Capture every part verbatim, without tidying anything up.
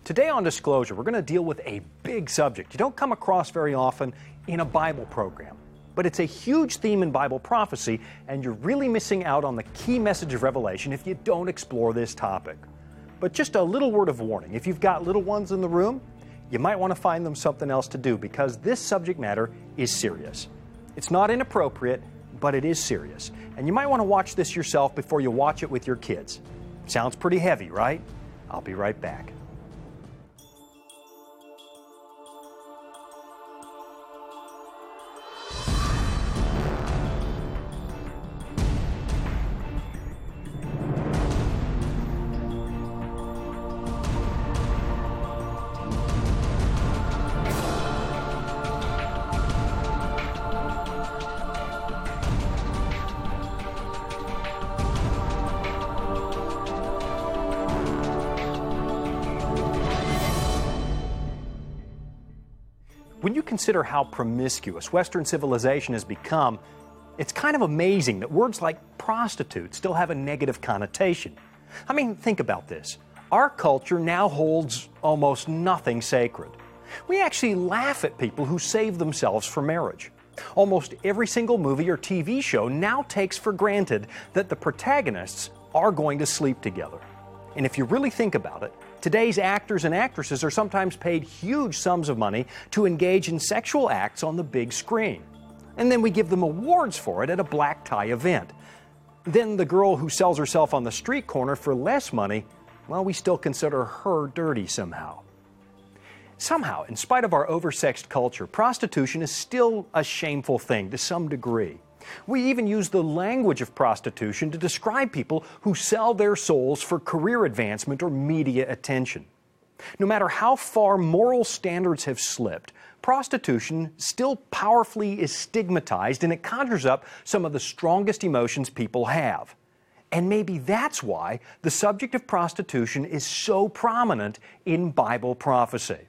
Today on Disclosure, we're going to deal with a big subject you don't come across very often in a Bible program. But it's a huge theme in Bible prophecy, and you're really missing out on the key message of Revelation if you don't explore this topic. But just a little word of warning, if you've got little ones in the room, you might want to find them something else to do because this subject matter is serious. It's not inappropriate, but it is serious. And you might want to watch this yourself before you watch it with your kids. Sounds pretty heavy, right? I'll be right back. When you consider how promiscuous Western civilization has become, it's kind of amazing that words like prostitute still have a negative connotation. I mean, think about this. Our culture now holds almost nothing sacred. We actually laugh at people who save themselves for marriage. Almost every single movie or T V show now takes for granted that the protagonists are going to sleep together. And if you really think about it, today's actors and actresses are sometimes paid huge sums of money to engage in sexual acts on the big screen. And then we give them awards for it at a black tie event. Then the girl who sells herself on the street corner for less money, well, we still consider her dirty somehow. Somehow, in spite of our oversexed culture, prostitution is still a shameful thing to some degree. We even use the language of prostitution to describe people who sell their souls for career advancement or media attention. No matter how far moral standards have slipped, prostitution still powerfully is stigmatized, and it conjures up some of the strongest emotions people have. And maybe that's why the subject of prostitution is so prominent in Bible prophecy.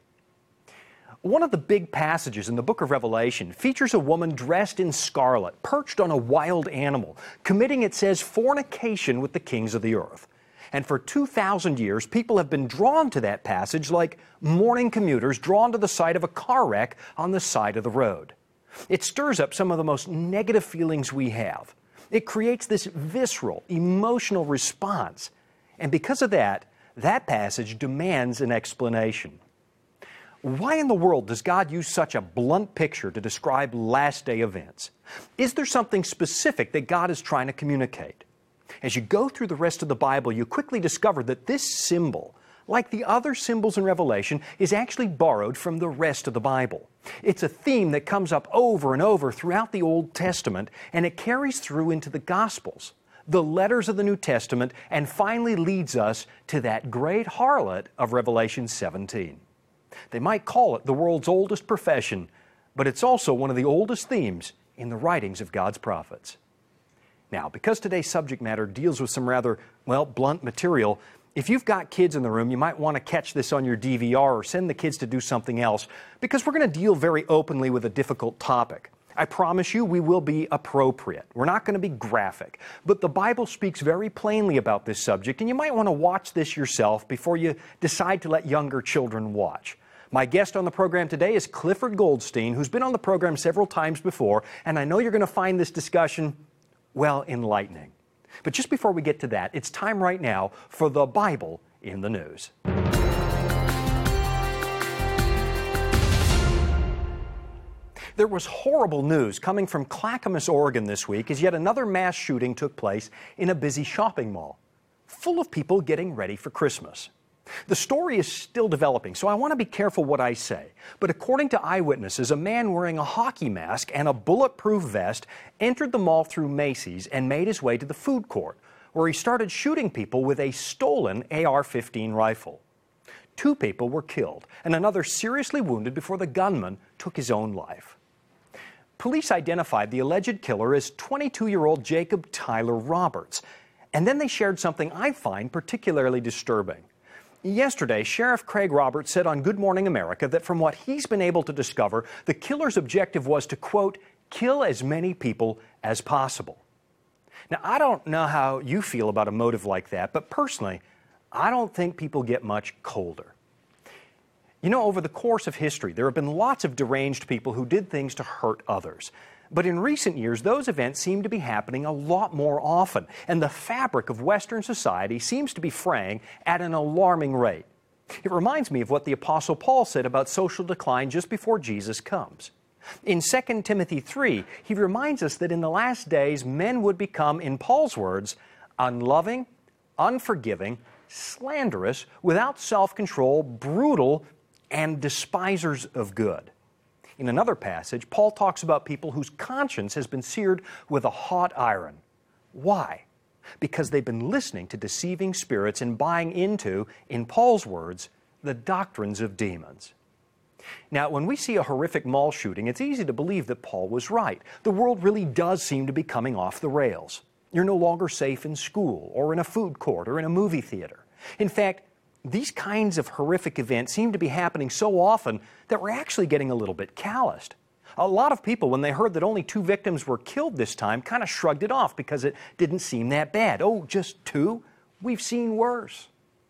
One of the big passages in the book of Revelation features a woman dressed in scarlet, perched on a wild animal, committing, it says, fornication with the kings of the earth. And for two thousand years, people have been drawn to that passage like morning commuters drawn to the sight of a car wreck on the side of the road. It stirs up some of the most negative feelings we have. It creates this visceral, emotional response. And because of that, that passage demands an explanation. Why in the world does God use such a blunt picture to describe last day events? Is there something specific that God is trying to communicate? As you go through the rest of the Bible, you quickly discover that this symbol, like the other symbols in Revelation, is actually borrowed from the rest of the Bible. It's a theme that comes up over and over throughout the Old Testament, and it carries through into the Gospels, the letters of the New Testament, and finally leads us to that great harlot of Revelation seventeen. They might call it the world's oldest profession, but it's also one of the oldest themes in the writings of God's prophets. Now, because today's subject matter deals with some rather, well, blunt material, if you've got kids in the room, you might want to catch this on your D V R or send the kids to do something else, because we're going to deal very openly with a difficult topic. I promise you we will be appropriate. We're not going to be graphic. But the Bible speaks very plainly about this subject, and you might want to watch this yourself before you decide to let younger children watch. My guest on the program today is Clifford Goldstein, who's been on the program several times before, and I know you're going to find this discussion, well, enlightening. But just before we get to that, it's time right now for the Bible in the News. There was horrible news coming from Clackamas, Oregon this week as yet another mass shooting took place in a busy shopping mall, full of people getting ready for Christmas. The story is still developing, so I want to be careful what I say. But according to eyewitnesses, a man wearing a hockey mask and a bulletproof vest entered the mall through Macy's and made his way to the food court, where he started shooting people with a stolen A R fifteen rifle. Two people were killed, and another seriously wounded before the gunman took his own life. Police identified the alleged killer as twenty-two-year-old Jacob Tyler Roberts, and then they shared something I find particularly disturbing. Yesterday, Sheriff Craig Roberts said on Good Morning America that from what he's been able to discover, the killer's objective was to, quote, kill as many people as possible. Now, I don't know how you feel about a motive like that, but personally, I don't think people get much colder. You know, over the course of history, there have been lots of deranged people who did things to hurt others. But in recent years, those events seem to be happening a lot more often, and the fabric of Western society seems to be fraying at an alarming rate. It reminds me of what the Apostle Paul said about social decline just before Jesus comes. In Second Timothy three, he reminds us that in the last days, men would become, in Paul's words, unloving, unforgiving, slanderous, without self-control, brutal, and despisers of good. In another passage, Paul talks about people whose conscience has been seared with a hot iron. Why? Because they've been listening to deceiving spirits and buying into, in Paul's words, the doctrines of demons. Now, when we see a horrific mall shooting, it's easy to believe that Paul was right. The world really does seem to be coming off the rails. You're no longer safe in school, or in a food court, or in a movie theater. In fact, these kinds of horrific events seem to be happening so often that we're actually getting a little bit calloused. A lot of people, when they heard that only two victims were killed this time, kind of shrugged it off because it didn't seem that bad. Oh, just two? We've seen worse.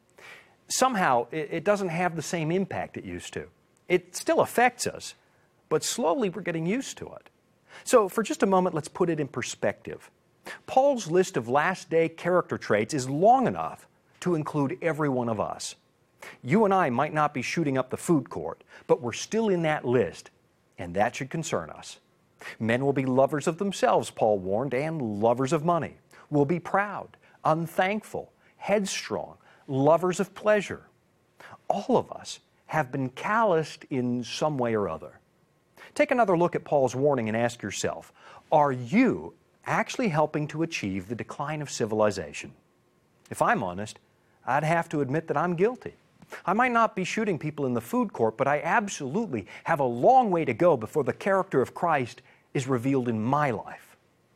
Somehow, it doesn't have the same impact it used to. It still affects us, but slowly we're getting used to it. So for just a moment, let's put it in perspective. Paul's list of last-day character traits is long enough to include every one of us. You and I might not be shooting up the food court, but we're still in that list, and that should concern us. Men will be lovers of themselves, Paul warned, and lovers of money. Will be proud, unthankful, headstrong, lovers of pleasure. All of us have been calloused in some way or other. Take another look at Paul's warning and ask yourself, are you actually helping to achieve the decline of civilization? If I'm honest, I'd have to admit that I'm guilty. I might not be shooting people in the food court, but I absolutely have a long way to go before the character of Christ is revealed in my life.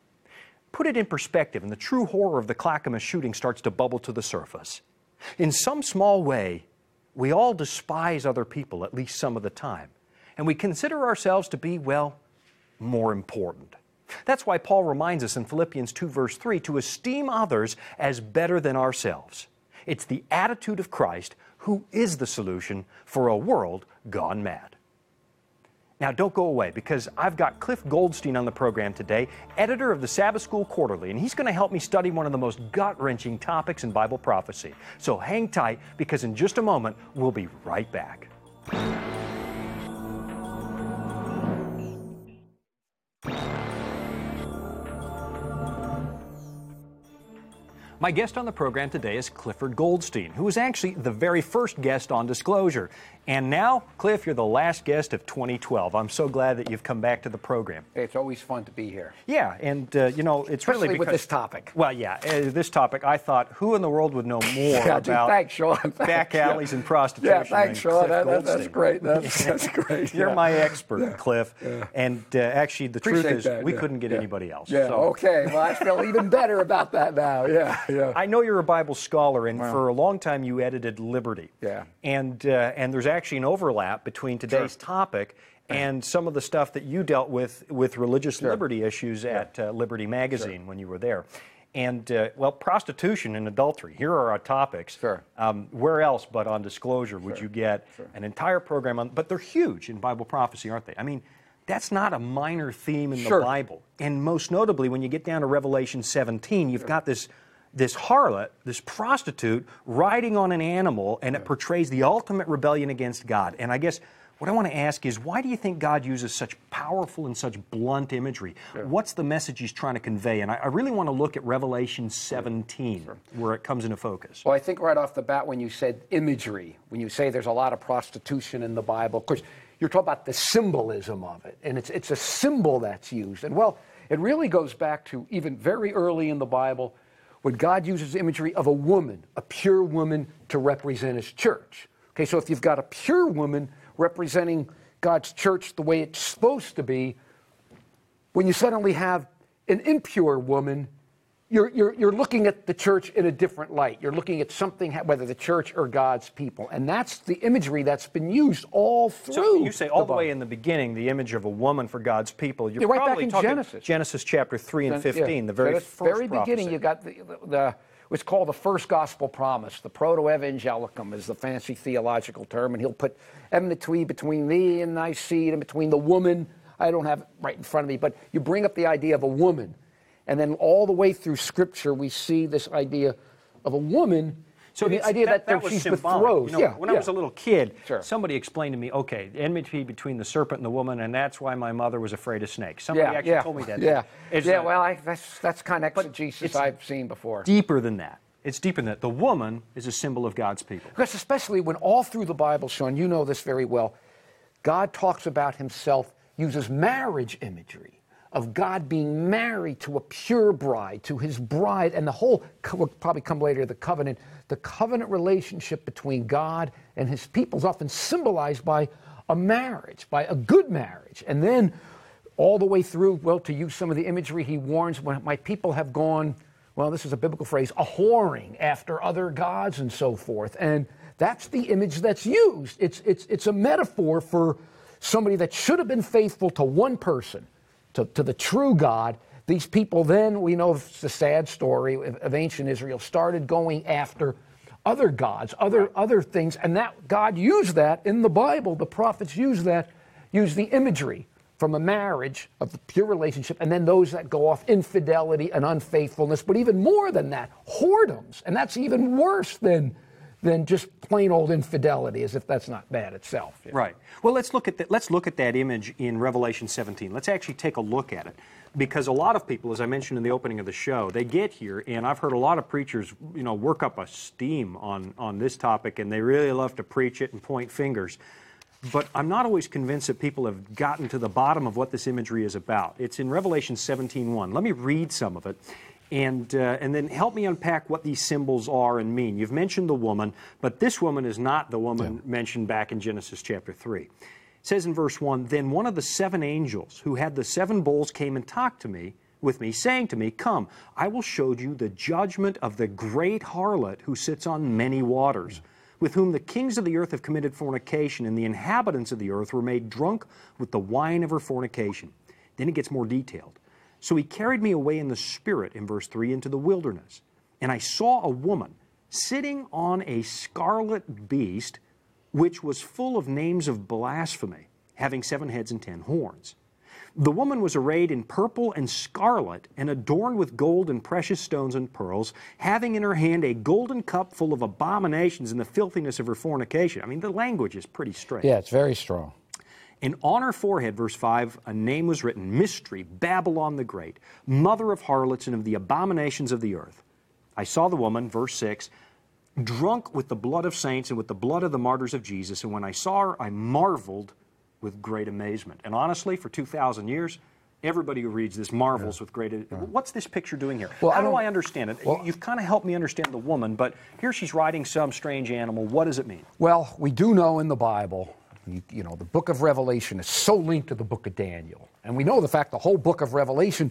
Put it in perspective, and the true horror of the Clackamas shooting starts to bubble to the surface. In some small way, we all despise other people at least some of the time, and we consider ourselves to be, well, more important. That's why Paul reminds us in Philippians two, verse three, to esteem others as better than ourselves. It's the attitude of Christ who is the solution for a world gone mad. Now, don't go away, because I've got Cliff Goldstein on the program today, editor of the Sabbath School Quarterly, and he's going to help me study one of the most gut-wrenching topics in Bible prophecy. So hang tight, because in just a moment, we'll be right back. My guest on the program today is Clifford Goldstein, who was actually the very first guest on Disclosure. And now, Cliff, you're the last guest of twenty twelve. I'm so glad that you've come back to the program. It's always fun to be here. Yeah, and, uh, you know, it's Especially really because... with this topic. Well, yeah, uh, this topic, I thought, who in the world would know more yeah, about thanks, Sean. Thanks. back alleys yeah. and prostitution Yeah, thanks, than Sean. Cliff That, that, Goldstein. that's great. That's, that's great. You're yeah. my expert, yeah. Cliff. Yeah. And uh, actually, the Appreciate truth is, that, we yeah. couldn't get yeah. anybody else. Yeah, so. okay. Well, I feel even better about that now. Yeah, yeah. I know you're a Bible scholar, and Wow. for a long time you edited Liberty. Yeah. And uh, and there's actually an overlap between today's Sure. topic and some of the stuff that you dealt with with religious Sure. liberty issues Yeah. at uh, Liberty Magazine Sure. when you were there. And, uh, well, prostitution and adultery, here are our topics. Sure. Um, where else but on Disclosure would Sure. you get Sure. an entire program on, but they're huge in Bible prophecy, aren't they? I mean, that's not a minor theme in Sure. the Bible. And most notably, when you get down to Revelation seventeen, you've got this this harlot, this prostitute, riding on an animal, and it portrays the ultimate rebellion against God. And I guess what I want to ask is, why do you think God uses such powerful and such blunt imagery? Sure. What's the message he's trying to convey? And I, I really want to look at Revelation seventeen, sure. where it comes into focus. Well, I think right off the bat when you said imagery, when you say there's a lot of prostitution in the Bible, of course, you're talking about the symbolism of it. And it's, it's a symbol that's used. And, well, it really goes back to even very early in the Bible, when God uses imagery of a woman, a pure woman, to represent his church. Okay, so if you've got a pure woman representing God's church the way it's supposed to be, when you suddenly have an impure woman, you're, you're, you're looking at the church in a different light. You're looking at something, whether the church or God's people. And that's the imagery that's been used all through. So you say all the, the way in the beginning, the image of a woman for God's people. You're yeah, right probably back in talking Genesis. Genesis chapter three and fifteen, yeah. the very so first very prophecy. beginning, you got the, the, the what's called the first gospel promise. The proto-evangelicum is the fancy theological term, and he'll put enmity between thee and thy seed, and between the woman. I don't have it right in front of me, but you bring up the idea of a woman. And then all the way through Scripture, we see this idea of a woman. So the idea that, that, that she's symbolic. betrothed. You know, yeah, when yeah. I was a little kid, Sure. somebody explained to me, okay, the enmity between the serpent and the woman, and that's why my mother was afraid of snakes. Somebody yeah, actually yeah, told me that. Yeah, It's yeah. not, Well, I, that's that's kind of exegesis I've seen before. Deeper than that. It's deeper than that. The woman is a symbol of God's people. Because especially when all through the Bible, Sean, you know this very well, God talks about himself, uses marriage imagery of God being married to a pure bride, to his bride, and the whole, we'll probably come later, the covenant, the covenant relationship between God and his people is often symbolized by a marriage, by a good marriage. And then all the way through, well, to use some of the imagery, he warns, when my people have gone, well, this is a biblical phrase, a whoring after other gods and so forth. And that's the image that's used. It's, it's, it's a metaphor for somebody that should have been faithful to one person, to, to the true God. These people then, we know it's the sad story of, of ancient Israel, started going after other gods, other, other things, and that God used that in the Bible. The prophets used that, used the imagery from a marriage of the pure relationship, and then those that go off, infidelity and unfaithfulness, but even more than that, whoredoms, and that's even worse than than just plain old infidelity, as if that's not bad itself. You know? Right. Well, let's look at that. Let's look at that image in Revelation seventeen. Let's actually take a look at it, because a lot of people, as I mentioned in the opening of the show, they get here, and I've heard a lot of preachers, you know, work up a steam on on this topic, and they really love to preach it and point fingers. But I'm not always convinced that people have gotten to the bottom of what this imagery is about. It's in Revelation seventeen one. Let me read some of it, and uh, and then help me unpack what these symbols are and mean. You've mentioned the woman, but this woman is not the woman yeah. mentioned back in Genesis chapter three. It says in verse one, "Then one of the seven angels who had the seven bowls came and talked to me, with me, saying to me, 'Come, I will show you the judgment of the great harlot who sits on many waters, with whom the kings of the earth have committed fornication, and the inhabitants of the earth were made drunk with the wine of her fornication.'" Then it gets more detailed. "So he carried me away in the spirit," in verse three, "into the wilderness. And I saw a woman sitting on a scarlet beast, which was full of names of blasphemy, having seven heads and ten horns. The woman was arrayed in purple and scarlet, and adorned with gold and precious stones and pearls, having in her hand a golden cup full of abominations and the filthiness of her fornication." I mean, the language is pretty straight. Yeah, it's very strong. "And on her forehead," verse five, "a name was written, Mystery, Babylon the Great, mother of harlots and of the abominations of the earth. I saw the woman," verse six, "drunk with the blood of saints and with the blood of the martyrs of Jesus. And when I saw her, I marveled with great amazement." And honestly, for two thousand years, everybody who reads this marvels yeah. with great... Yeah. What's this picture doing here? Well, How I do I understand it? Well, You've kind of helped me understand the woman, but here she's riding some strange animal. What does it mean? Well, we do know in the Bible, you, you know, the book of Revelation is so linked to the book of Daniel. And we know the fact the whole book of Revelation,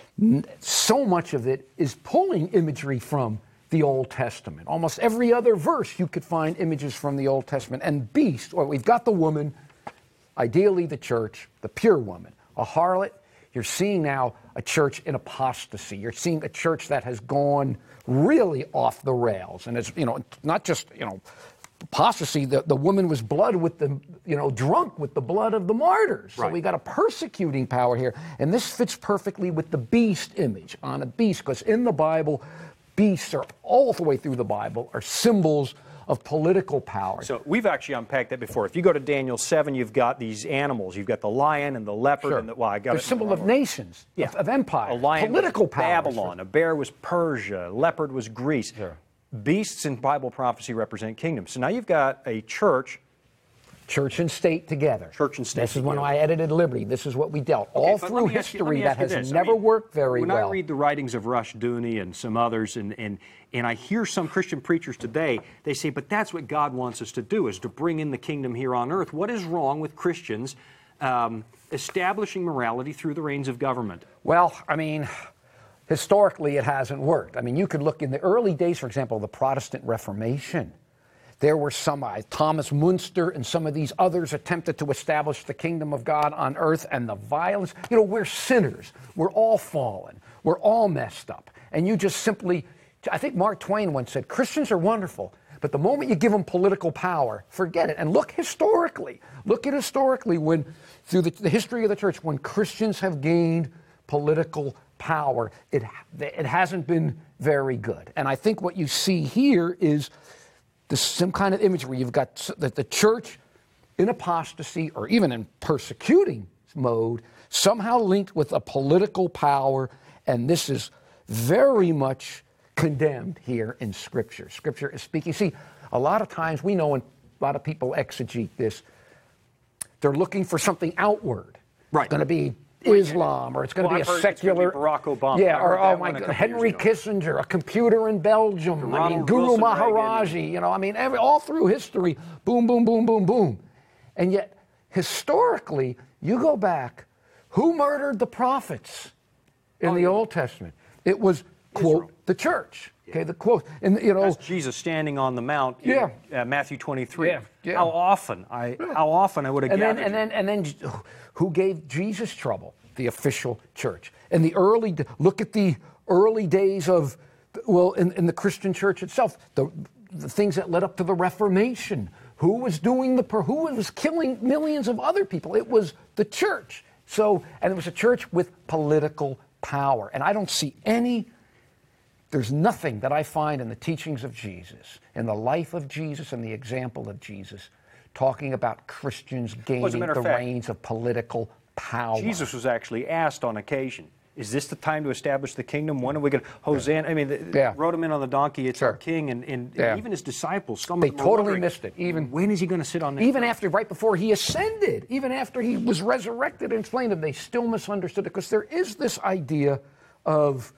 so much of it is pulling imagery from the Old Testament. Almost every other verse you could find images from the Old Testament. And beast, well, we've got the woman, ideally the church, the pure woman. A harlot, you're seeing now a church in apostasy. You're seeing a church that has gone really off the rails. And it's, you know, not just, you know, apostasy, the, the woman was blood with the, you know, drunk with the blood of the martyrs. So right. we got a persecuting power here. And this fits perfectly with the beast image on a beast, because in the Bible, beasts are all the way through the Bible are symbols of political power. So we've actually unpacked that before. If you go to Daniel seven, you've got these animals. You've got the lion and the leopard. Sure. And the, well, I got They're it. symbol of nations, yeah. of, of empire, a lion political was power. Babylon. A bear was Persia. A leopard was Greece. Sure. Beasts in Bible prophecy represent kingdoms. So now you've got a church. Church and state together. Church and state This is together. when I edited Liberty. This is what we dealt. Okay, all through history you, that has this. never I mean, worked very when well. When I read the writings of Rush Dooney and some others, and, and, and I hear some Christian preachers today, they say, but that's what God wants us to do, is to bring in the kingdom here on earth. What is wrong with Christians um, establishing morality through the reins of government? Well, I mean, historically it hasn't worked. I mean, you could look in the early days, for example, of the Protestant Reformation. There were some, uh, Thomas Munster and some of these others attempted to establish the kingdom of God on earth, and the violence. You know, we're sinners. We're all fallen. We're all messed up. And you just simply, I think Mark Twain once said, Christians are wonderful, but the moment you give them political power, forget it. And look historically. Look at historically when, through the, the history of the church, when Christians have gained political power, it, it hasn't been very good. And I think what you see here is this some kind of imagery. You've got the, the church in apostasy or even in persecuting mode, somehow linked with a political power, and this is very much condemned here in Scripture. Scripture is speaking. See, a lot of times we know when a lot of people exegete this, they're looking for something outward. Right. It's going to be Islam, or it's going well, to be I've a secular. Barack Obama. Yeah, or oh my God, Henry Kissinger, a computer in Belgium. Ronald I mean, Guru Wilson Maharaji. Reagan. You know, I mean, every, all through history, boom, boom, boom, boom, boom, and yet historically, you go back, who murdered the prophets in oh, the yeah. Old Testament? It was quote Israel. The church. Okay, the quote, and you know, that's Jesus standing on the mount. Yeah, in, uh, Matthew twenty-three. Yeah, yeah. How often I, yeah. how often I would have and gathered. Then, and then, and then, who gave Jesus trouble? The official church. And the early, look at the early days of, well, in, in the Christian church itself, the, the things that led up to the Reformation. Who was doing the, who was killing millions of other people? It was the church. So, and it was a church with political power. And I don't see any, there's nothing that I find in the teachings of Jesus, in the life of Jesus and the example of Jesus, talking about Christians gaining well, the of fact, reins of political power. Jesus was actually asked on occasion, is this the time to establish the kingdom? When are we going to, Hosanna, I mean, the, yeah. rode him in on the donkey, it's sure. our king, and, and, yeah. and even his disciples, some they of them totally missed it. Even when is he going to sit on that Even throne? after, right before he ascended, even after he was resurrected and explained it, they still misunderstood it, because there is this idea of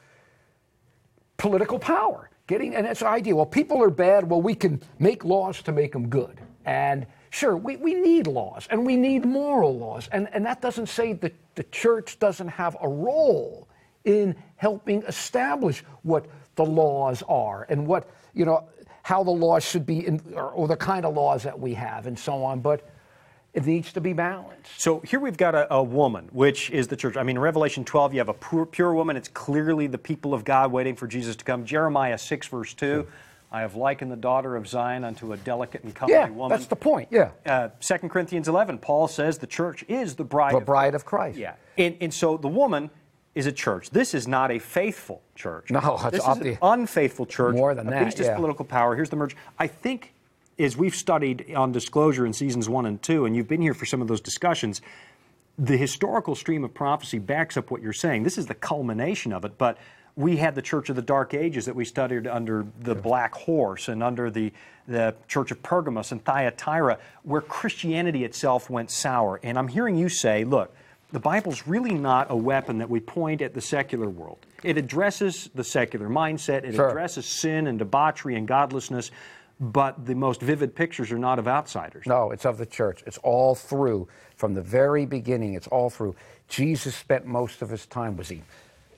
political power. Getting, and it's an idea, well, people are bad, well, we can make laws to make them good. And sure, we, we need laws, and we need moral laws. And, and that doesn't say that the church doesn't have a role in helping establish what the laws are and what, you know, how the laws should be, in, or, or the kind of laws that we have and so on. But it needs to be balanced. So here we've got a, a woman, which is the church. I mean, in Revelation twelve, you have a pure, pure woman. It's clearly the people of God waiting for Jesus to come. Jeremiah six, verse two. Sure. I have likened the daughter of Zion unto a delicate and comely yeah, woman. That's the point, yeah. Uh, Second Corinthians eleven, Paul says the church is the bride the of bride of Christ. Yeah. And, and so the woman is a church. This is not a faithful church. No, it's this is an unfaithful church. More than that, Beast is yeah. political power. Here's the merge. I think, as we've studied on disclosure in seasons one and two, and you've been here for some of those discussions, the historical stream of prophecy backs up what you're saying. This is the culmination of it, but we had the Church of the Dark Ages that we studied under the Black Horse and under the, the Church of Pergamos and Thyatira, where Christianity itself went sour. And I'm hearing you say, look, the Bible's really not a weapon that we point at the secular world. It addresses the secular mindset, it sure. addresses sin and debauchery and godlessness, but the most vivid pictures are not of outsiders. No, it's of the church. It's all through. From the very beginning, it's all through. Jesus spent most of his time, was he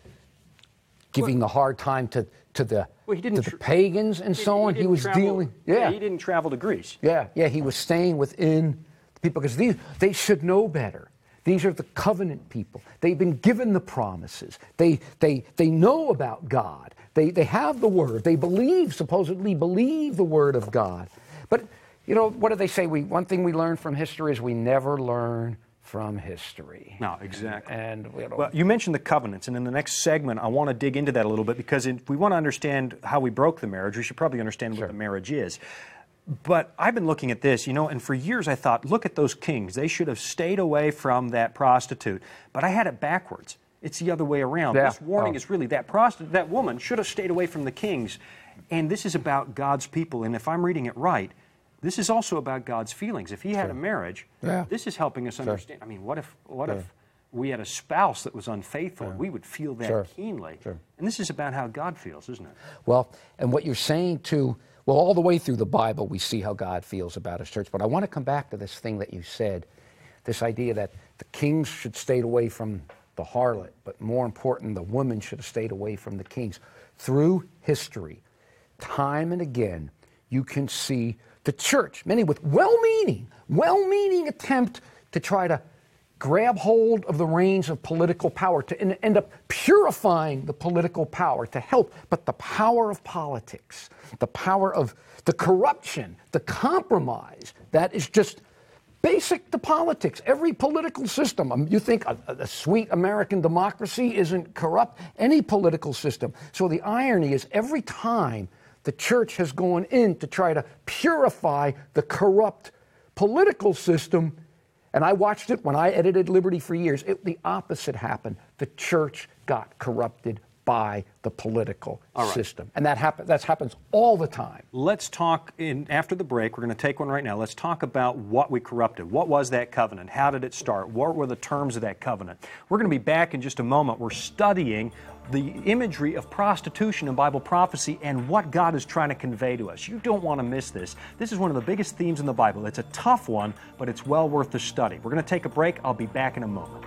giving well, a hard time to, to, the, well, he didn't to the tra- pagans and he, so on? He, he was travel, dealing... Yeah. Yeah, he didn't travel to Greece. Yeah, yeah, he was staying within the people, because these, they should know better. These are the covenant people. They've been given the promises. They, they, they know about God. They, they have the Word. They believe, supposedly believe the Word of God. But, you know, what do they say? We, one thing we learn from history is we never learn from history. No, exactly. And you know, well, you mentioned the covenants, and in the next segment, I want to dig into that a little bit, because if we want to understand how we broke the marriage, we should probably understand sure. what the marriage is. But I've been looking at this, you know, and for years I thought, look at those kings. They should have stayed away from that prostitute. But I had it backwards. It's the other way around. Yeah. This warning oh. is really that prostitute, that woman should have stayed away from the kings. And this is about God's people. And if I'm reading it right, this is also about God's feelings. If he had sure. a marriage, yeah. this is helping us understand. Sure. I mean, what if what sure. if we had a spouse that was unfaithful? Sure. We would feel that sure. keenly. Sure. And this is about how God feels, isn't it? Well, and what you're saying too, well, all the way through the Bible, we see how God feels about his church. But I want to come back to this thing that you said, this idea that the kings should stay away from the harlot, but more important, the woman should have stayed away from the kings. Through history, time and again, you can see the church, many with well-meaning, well-meaning attempt to try to grab hold of the reins of political power, to en- end up purifying the political power to help. But the power of politics, the power of the corruption, the compromise, that is just basic to politics. Every political system, um, you think a, a sweet American democracy isn't corrupt? Any political system. So the irony is every time the church has gone in to try to purify the corrupt political system, and I watched it when I edited Liberty for years, it, the opposite happened. The church got corrupted by the political right. system. And that happen, that happens all the time. Let's talk, in, after the break, we're going to take one right now. Let's talk about what we corrupted. What was that covenant? How did it start? What were the terms of that covenant? We're going to be back in just a moment. We're studying the imagery of prostitution in Bible prophecy and what God is trying to convey to us. You don't want to miss this. This is one of the biggest themes in the Bible. It's a tough one, but it's well worth the study. We're going to take a break. I'll be back in a moment.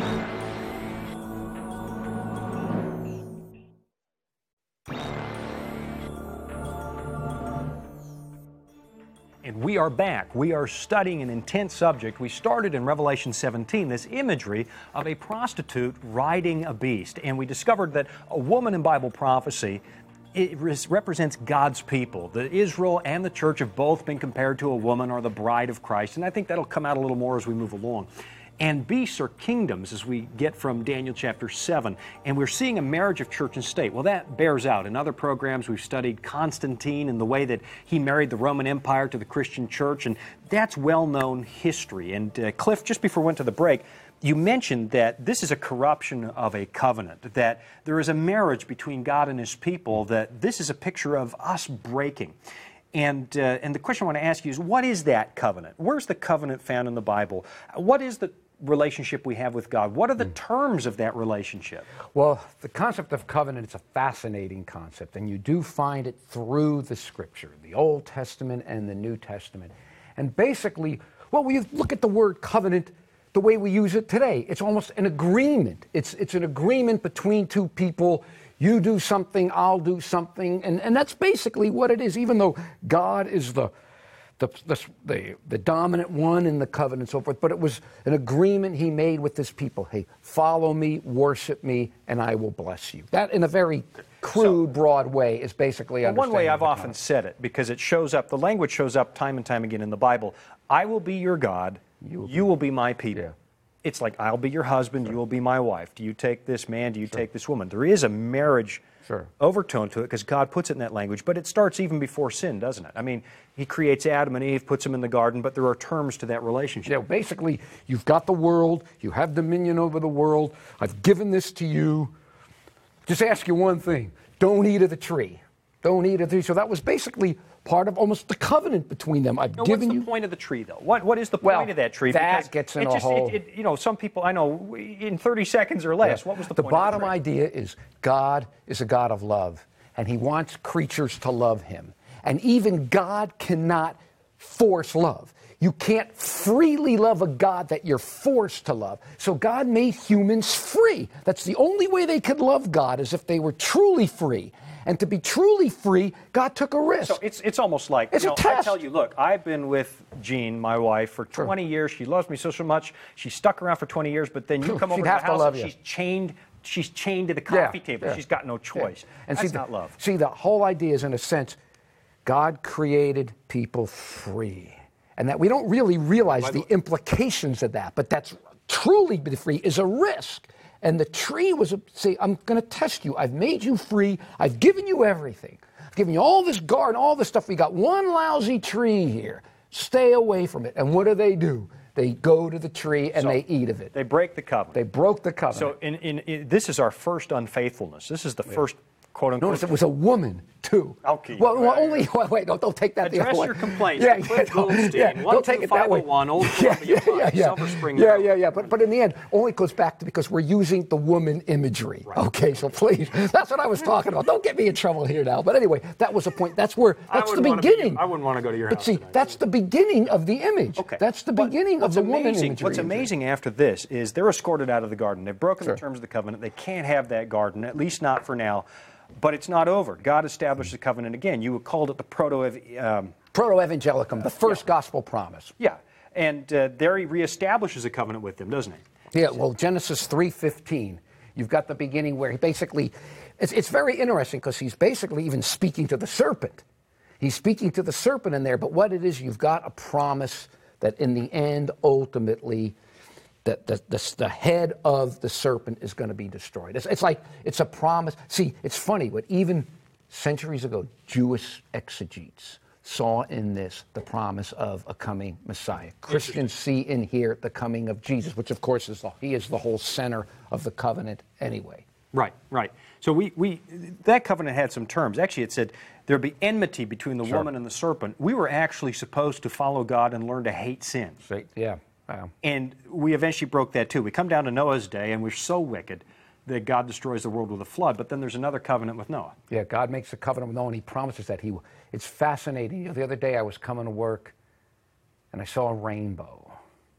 And we are back. We are studying an intense subject. We started in Revelation seventeen, this imagery of a prostitute riding a beast. And we discovered that a woman in Bible prophecy, it represents God's people. The Israel and the church have both been compared to a woman or the bride of Christ. And I think that'll come out a little more as we move along. And beasts are kingdoms, as we get from Daniel chapter seven. And we're seeing a marriage of church and state. Well, that bears out. In other programs, we've studied Constantine and the way that he married the Roman Empire to the Christian church. And that's well-known history. And uh, Cliff, just before we went to the break, you mentioned that this is a corruption of a covenant, that there is a marriage between God and His people, that this is a picture of us breaking. And uh, and the question I want to ask you is, what is that covenant? Where's the covenant found in the Bible? What is the relationship we have with God? What are the mm. terms of that relationship? Well, the concept of covenant is a fascinating concept, and you do find it through the Scripture, the Old Testament and the New Testament. And basically, well, we look at the word covenant the way we use it today. It's almost an agreement. It's it's an agreement between two people. You do something, I'll do something, and, and that's basically what it is, even though God is the The, the, the, the dominant one in the covenant and so forth, but it was an agreement He made with His people. Hey, follow me, worship me, and I will bless you. That, in a very crude, so, broad way, is basically well, one way I've often concept. said it, because it shows up, the language shows up time and time again in the Bible. I will be your God, you will, you be, will be my people. Yeah. It's like, I'll be your husband, sure. you will be my wife. Do you take this man, do you sure. take this woman? There is a marriage Sure. overtone to it because God puts it in that language, but it starts even before sin, doesn't it? I mean, He creates Adam and Eve, puts them in the garden, but there are terms to that relationship. Yeah, basically, you've got the world, you have dominion over the world, I've given this to you. Just ask you one thing, don't eat of the tree. Don't eat of the tree. So that was basically part of almost the covenant between them. I've now, given what's you... What's the point of the tree, though? What What is the well, point of that tree? That because gets in it a just, whole... It, it, you know, some people, I know, in thirty seconds or less, yeah. what was the, the point of the bottom tree? idea is God is a God of love, and He wants creatures to love Him. And even God cannot force love. You can't freely love a God that you're forced to love. So God made humans free. That's the only way they could love God, is if they were truly free. And to be truly free, God took a risk. So it's it's almost like, it's you know, a test. I tell you, look, I've been with Jean, my wife, for twenty sure. years. She loves me so, so much. She stuck around for twenty years, but then you come over to the house and she's chained, she's chained to the coffee yeah, table. Yeah. She's got no choice. Yeah. And That's see, not the, love. See, the whole idea is, in a sense, God created people free. And that we don't really realize the implications of that, but that's truly be free is a risk. And the tree was, a, say, I'm going to test you. I've made you free. I've given you everything. I've given you all this garden, all this stuff. We got one lousy tree here. Stay away from it. And what do they do? They go to the tree and so they eat of it. They break the covenant. They broke the covenant. So in, in, in, this is our first unfaithfulness. This is the yeah. first, quote unquote. Notice it was a woman, too. Okay. Well, right. well only, wait, wait, don't, don't take that Address the other way. your complaints. Yeah, yeah, yeah, yeah, don't take it that way. Old yeah, yeah, yeah, yeah. Silver Spring. Yeah, yeah, yeah. But, but in the end, only goes back to because we're using the woman imagery. Right. Okay, so please, that's what I was talking about. Don't get me in trouble here now. But anyway, that was the point. That's where, that's the beginning. Be, I wouldn't want to go to your but house. But see, tonight. that's the beginning of the image. Okay. That's the but beginning of the amazing, woman imagery. What's amazing after this is they're escorted out of the garden. They've broken sure. the terms of the covenant. They can't have that garden, at least not for now. But it's not over. God established the covenant again. You called it the proto um, proto-evangelicum, the first yeah. gospel promise. Yeah. And uh, there he reestablishes a covenant with them, doesn't he? Yeah, well, Genesis three fifteen, you've got the beginning where he basically, it's, it's very interesting because he's basically even speaking to the serpent. He's speaking to the serpent in there, but what it is, you've got a promise that in the end, ultimately, that the, the, the head of the serpent is going to be destroyed. It's, it's like, it's a promise. See, it's funny, but even centuries ago, Jewish exegetes saw in this the promise of a coming Messiah. Christians see in here the coming of Jesus, which of course is the, he is the whole center of the covenant anyway. Right, right. So we, we that covenant had some terms. Actually, it said there'd be enmity between the Sure. woman and the serpent. We were actually supposed to follow God and learn to hate sin. Right. Yeah. Wow. And we eventually broke that too. We come down to Noah's day, and we're so wicked that God destroys the world with a flood. But then there's another covenant with Noah. Yeah, God makes a covenant with Noah, and he promises that he will. It's fascinating. You know, the other day I was coming to work, and I saw a rainbow.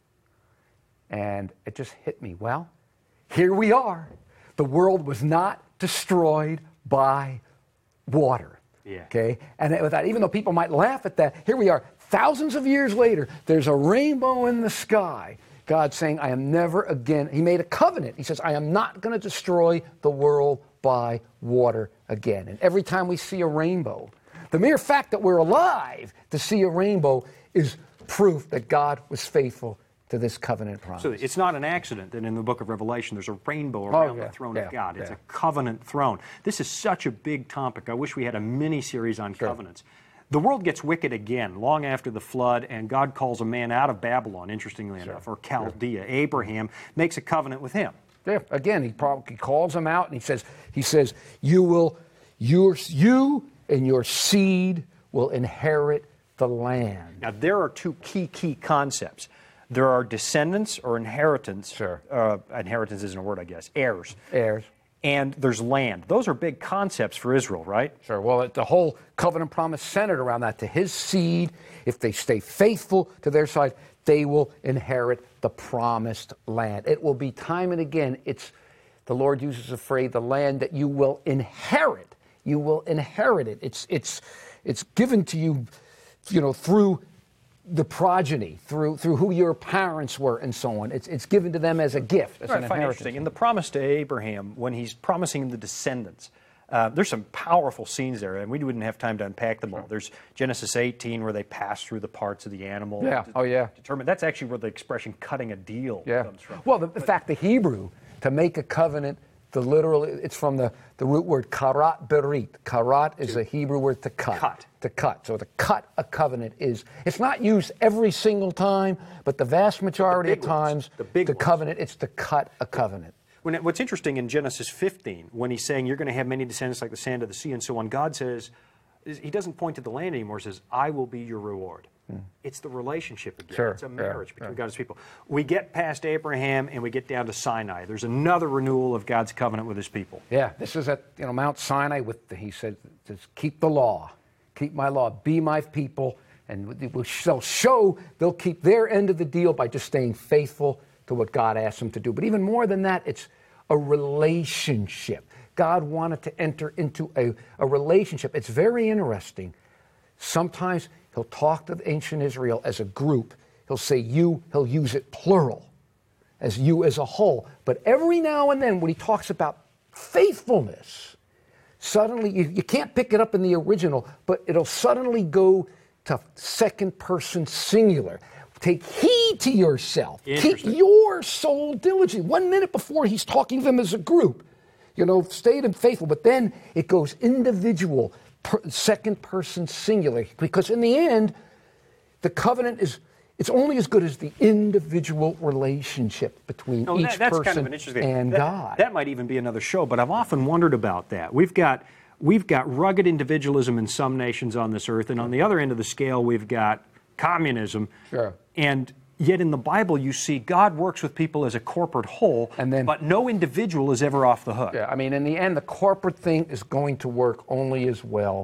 And it just hit me. Well, here we are. The world was not destroyed by water. Yeah. Okay? And with that, even though people might laugh at that, here we are, thousands of years later, there's a rainbow in the sky. God saying, I am never again, he made a covenant. He says, I am not going to destroy the world by water again. And every time we see a rainbow, the mere fact that we're alive to see a rainbow is proof that God was faithful to this covenant promise. So it's not an accident that in the book of Revelation there's a rainbow around Oh, yeah, the throne yeah, of God. It's yeah. a covenant throne. This is such a big topic. I wish we had a mini-series on Sure. covenants. The world gets wicked again long after the flood, and God calls a man out of Babylon, interestingly Sure. enough, or Chaldea. Abraham makes a covenant with him. Yeah, again, he probably calls him out and he says, he says, you will, your, you and your seed will inherit the land. Now, there are two key, key concepts. There are descendants or inheritance. Sure. Uh, inheritance isn't a word, I guess. Heirs. Heirs. And there's land. Those are big concepts for Israel, right? Sure. Well, it, the whole covenant promise centered around that. To his seed, if they stay faithful to their side, they will inherit the promised land. It will be time and again. It's the Lord uses the phrase, the land that you will inherit. You will inherit it. It's it's it's given to you, you know, through the progeny, through through who your parents were, and so on. It's it's given to them as a gift, as Right, an I find it inheritance. interesting. In the promise to Abraham, when he's promising the descendants, uh, there's some powerful scenes there, and we wouldn't have time to unpack them all. There's Genesis eighteen, where they pass through the parts of the animal. Yeah. to Oh, yeah. Determine that's actually where the expression "cutting a deal" Yeah. comes from. Well, the, the fact the Hebrew to make a covenant, the literal, it's from the, the root word karat berit. Karat is a Hebrew word to cut. Cut. To cut. So to cut a covenant is, it's not used every single time, but the vast majority The of big ones. times, The big to ones. covenant, it's to cut a covenant. When it, what's interesting in Genesis fifteen, when he's saying you're going to have many descendants like the sand of the sea and so on, God says, he doesn't point to the land anymore. He says, I will be your reward. It's the relationship again. Sure, It's a yeah, marriage between yeah. God and his people. We get past Abraham and we get down to Sinai. There's another renewal of God's covenant with his people. Yeah, this is at you know Mount Sinai with the, he said, just keep the law, keep my law, be my people, and they'll show they'll keep their end of the deal by just staying faithful to what God asked them to do. But even more than that, it's a relationship. God wanted to enter into a, a relationship. It's very interesting. Sometimes he'll talk to the ancient Israel as a group. He'll say you, he'll use it plural, as you as a whole. But every now and then when he talks about faithfulness, suddenly, you, you can't pick it up in the original, but it'll suddenly go to second person singular. Take heed to yourself. Keep Interesting. your soul diligent. One minute before he's talking to them as a group. You know, stayed and faithful. But then it goes individual, per, second person singular. Because in the end, the covenant is, it's only as good as the individual relationship between No, each that, that's person kind of an interesting and that, God. That might even be another show, but I've often wondered about that. We've got we've got rugged individualism in some nations on this earth, and on the other end of the scale, we've got communism. Sure. And yet in the Bible, you see God works with people as a corporate whole, And then- but no individual is ever off the hook. Yeah, I mean, in the end, the corporate thing is going to work only as well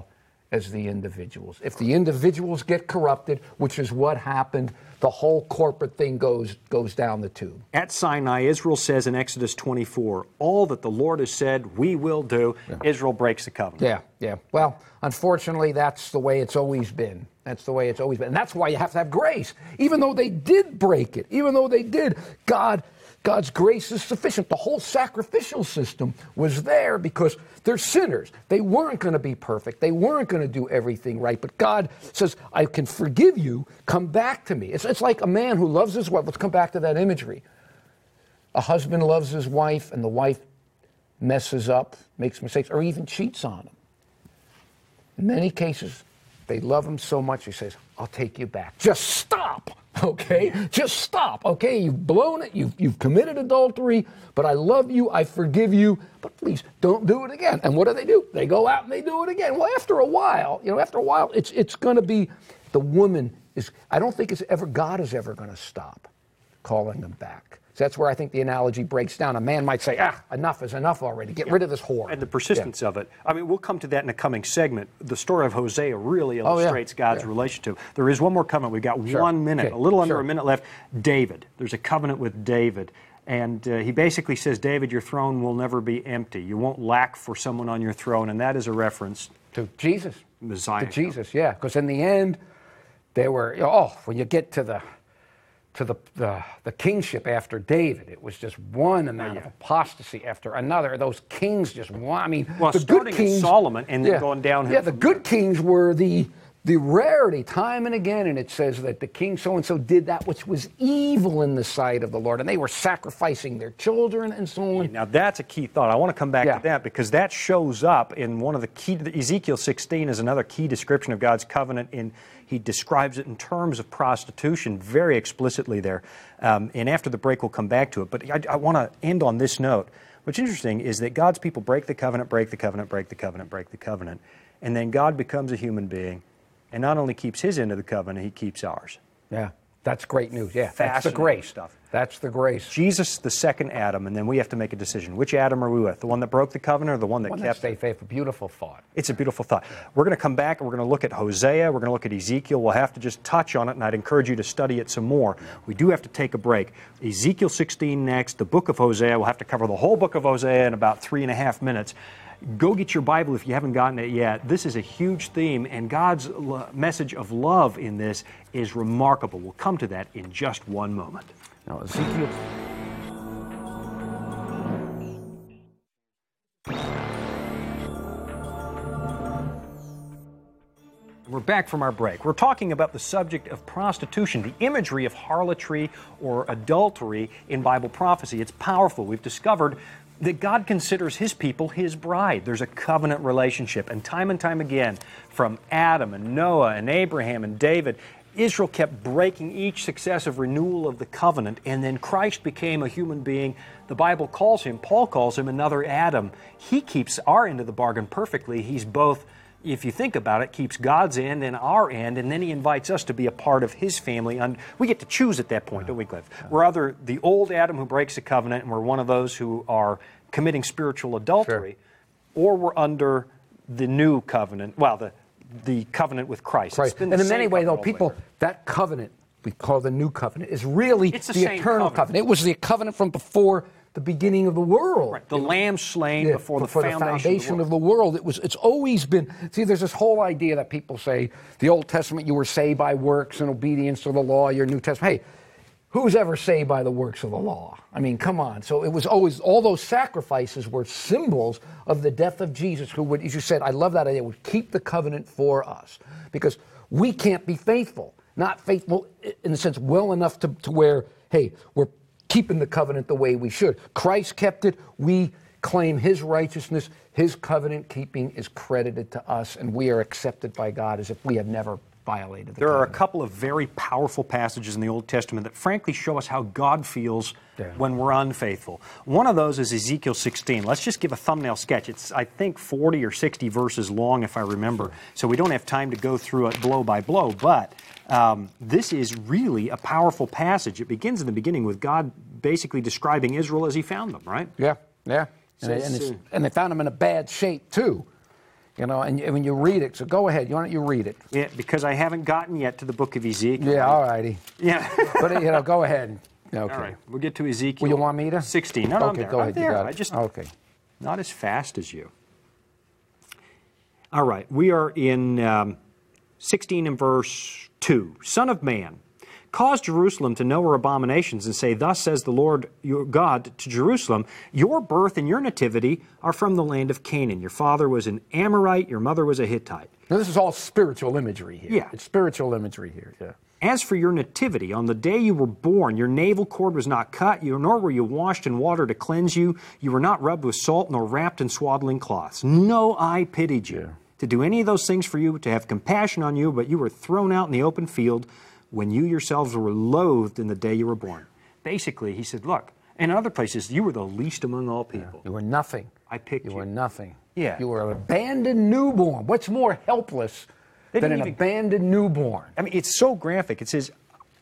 as the individuals. If the individuals get corrupted, which is what happened, the whole corporate thing goes goes down the tube. At Sinai, Israel says in Exodus twenty-four, all that the Lord has said we will do. Yeah. Israel breaks the covenant. Yeah, yeah. Well, unfortunately, that's the way it's always been. That's the way it's always been. And that's why you have to have grace. Even though they did break it, even though they did, God... God's grace is sufficient. The whole sacrificial system was there because they're sinners. They weren't going to be perfect. They weren't going to do everything right. But God says, I can forgive you. Come back to me. It's, it's like a man who loves his wife. Let's come back to that imagery. A husband loves his wife and the wife messes up, makes mistakes, or even cheats on him. In many cases, they love him so much, he says, I'll take you back. Just stop. Okay? Just stop. Okay? You've blown it. You've, you've committed adultery, but I love you. I forgive you, but please don't do it again. And what do they do? They go out and they do it again. Well, after a while, you know, after a while, it's it's going to be the woman is, I don't think it's ever, God is ever going to stop calling them back. So that's where I think the analogy breaks down. A man might say, ah, enough is enough already. Get yeah. rid of this whore. And the persistence yeah. of it. I mean, we'll come to that in a coming segment. The story of Hosea really illustrates oh, yeah. God's yeah. relationship. There is one more covenant. We've got sure. one minute, okay. a little under sure. a minute left. David. There's a covenant with David. And uh, he basically says, David, your throne will never be empty. You won't lack for someone on your throne. And that is a reference to Jesus. Messiah. To Jesus, yeah. Because in the end, they were, you know, oh, when you get to the to the, the the kingship after David, it was just one amount yeah. of apostasy after another. Those kings just one. I mean, well, the starting good kings, at Solomon and then yeah, going downhill. Yeah, the good kings were the the rarity, time and again, and it says that the king so-and-so did that which was evil in the sight of the Lord, and they were sacrificing their children and so on. Now, that's a key thought. I want to come back yeah. to that because that shows up in one of the key, Ezekiel sixteen is another key description of God's covenant. In He describes it in terms of prostitution very explicitly there, um, and after the break we'll come back to it. But I, I want to end on this note. What's interesting is that God's people break the covenant, break the covenant, break the covenant, break the covenant, and then God becomes a human being. And not only keeps his end of the covenant, he keeps ours. Yeah, that's great news. Yeah, that's the grace stuff. That's the grace. Jesus, the second Adam, and then we have to make a decision. Which Adam are we with? The one that broke the covenant or the one that one kept that it? Faithful. Beautiful thought. It's a beautiful thought. Yeah. We're going to come back and we're going to look at Hosea. We're going to look at Ezekiel. We'll have to just touch on it, and I'd encourage you to study it some more. We do have to take a break. Ezekiel sixteen next, the book of Hosea. We'll have to cover the whole book of Hosea in about three and a half minutes. Go get your Bible if you haven't gotten it yet. This is a huge theme, and God's lo- message of love in this is remarkable. We'll come to that in just one moment. Now, Ezekiel. We're back from our break. We're talking about the subject of prostitution, the imagery of harlotry or adultery in Bible prophecy. It's powerful. We've discovered that God considers his people his bride. There's a covenant relationship. And time and time again, from Adam and Noah and Abraham and David, Israel kept breaking each successive renewal of the covenant, and then Christ became a human being. The Bible calls him, Paul calls him another Adam. He keeps our end of the bargain perfectly. He's both, if you think about it, keeps God's end and our end, and then he invites us to be a part of his family. And we get to choose at that point, don't we, Cliff? We're either the old Adam who breaks the covenant, and we're one of those who are committing spiritual adultery, sure. or we're under the new covenant, well, the the covenant with Christ. Christ. And in many ways, though, people, that covenant we call the new covenant is really it's the, the eternal covenant. covenant. It was the covenant from before the beginning of the world. Right. The lamb slain yeah, before, before the, the foundation, foundation of the world. It was. It's always been. See, there's this whole idea that people say the Old Testament you were saved by works and obedience to the law. Your New Testament. Hey, who's ever saved by the works of the law? I mean, come on. So it was always, all those sacrifices were symbols of the death of Jesus, who would, as you said, I love that idea, would keep the covenant for us. Because we can't be faithful. Not faithful in the sense well enough to, to where, hey, we're keeping the covenant the way we should. Christ kept it. We claim his righteousness. His covenant keeping is credited to us, and we are accepted by God as if we have never violated the There covenant. are a couple of very powerful passages in the Old Testament that frankly show us how God feels yeah. when we're unfaithful. One of those is Ezekiel sixteen. Let's just give a thumbnail sketch. It's, I think, forty or sixty verses long, if I remember. So we don't have time to go through it blow by blow, but um, this is really a powerful passage. It begins in the beginning with God basically describing Israel as he found them, right? Yeah, yeah. And, Says, they, and, it's, uh, and they found them in a bad shape, too. You know, and, and when you read it, so go ahead. Why don't you read it? Yeah, because I haven't gotten yet to the book of Ezekiel. Yeah, all righty. Yeah. But, you know, go ahead. Okay. All right, we'll get to Ezekiel. Well, you want me to? sixteen. No, no, okay, I'm there. go I'm ahead. there. You got it. I just, okay. Not as fast as you. All right, we are in um, sixteen and verse two. Son of man, cause Jerusalem to know her abominations and say, thus says the Lord your God to Jerusalem, your birth and your nativity are from the land of Canaan. Your father was an Amorite, your mother was a Hittite. Now, this is all spiritual imagery here. Yeah. It's spiritual imagery here, yeah. As for your nativity, on the day you were born, your navel cord was not cut, you, nor were you washed in water to cleanse you. You were not rubbed with salt, nor wrapped in swaddling cloths. No eye pitied you Yeah. to do any of those things for you, to have compassion on you, but you were thrown out in the open field when you yourselves were loathed in the day you were born. Basically, he said, look, in other places, you were the least among all people. Yeah. You were nothing. I picked you. you. You were nothing. Yeah. You were an abandoned newborn. What's more helpless They than an didn't even- abandoned newborn? I mean, it's so graphic. It says,